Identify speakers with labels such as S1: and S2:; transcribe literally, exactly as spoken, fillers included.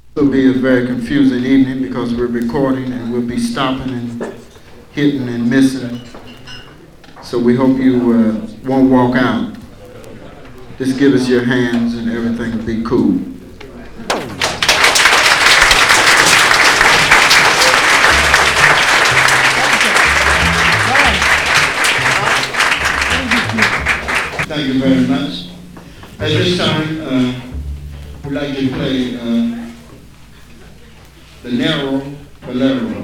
S1: It will be a very confusing evening because we're recording and we'll be stopping and hitting and missing. So we hope you uh, won't walk out. Just give us your hands and everything will be cool. Thank you very much. At this time, uh, we'd like to play uh, the Narrow Bolero.